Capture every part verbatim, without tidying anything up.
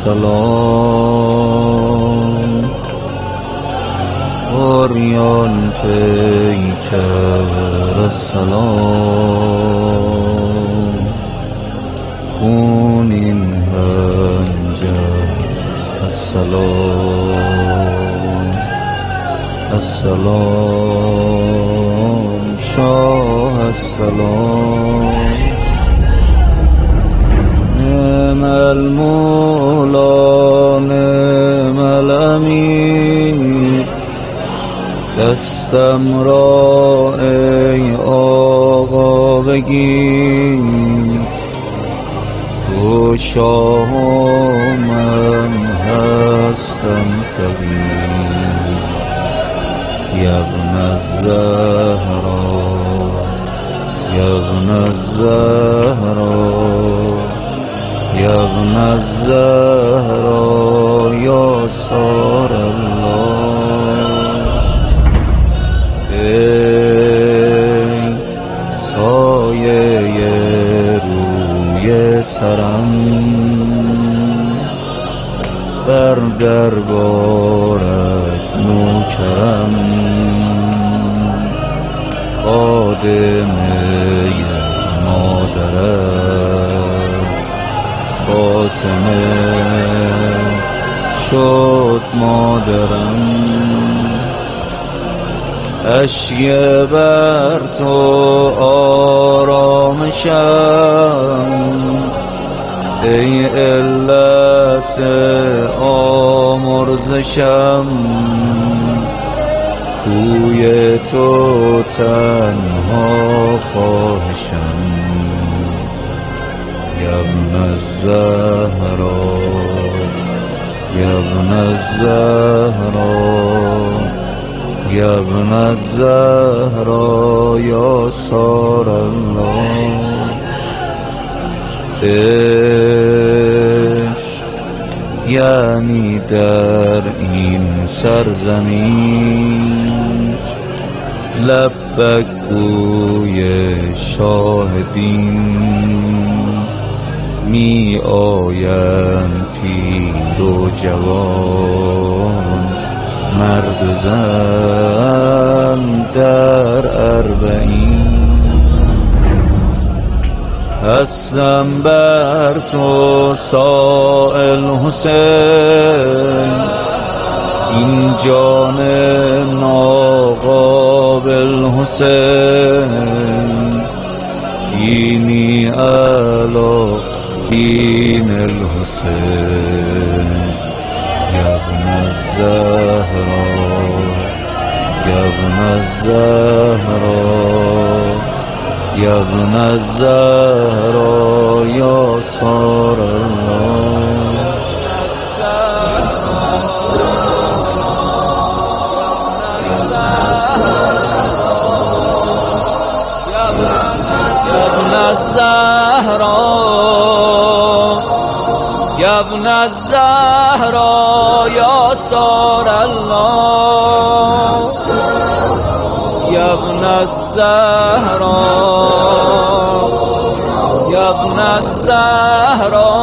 السلام اوریان پیکر السلام خونین هنجر السلام السلام شاه السلام نعم المولا نعم الامیر دستم را ای آقا بگیر تو شاه من هستم فقیر یا ابن الزهرا یا ابن الزهرا یا ابن الزهرا یا سار الله ای سایه روی سرم بر دربارت نوکرم خادمه مادرت فاطمه شد مادرم اشک بر تو آرامشم ای علت آمرزشم کوی تو تنها خواهشم یا ابن الزهرا یا ابن الزهرا یا ابن الزهرا یا سار الله عشق یعنی در این سرزمین لبک گوی شاهدین می آیند پیر و جوان مرد و زن در اربعین هستم بر تو سائل حسین این جان ناقابل حسین اینی علا این الحسین یا ابن الزهرا یا ابن الزهرا یا ابن الزهرا یا سار الله یا ابن الزهرا یا ابن الزهرا یا سار الله یا ابن الزهرا یا ابن الزهرا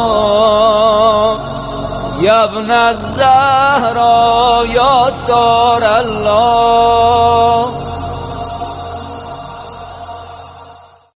یا ابن الزهرا یا سار الله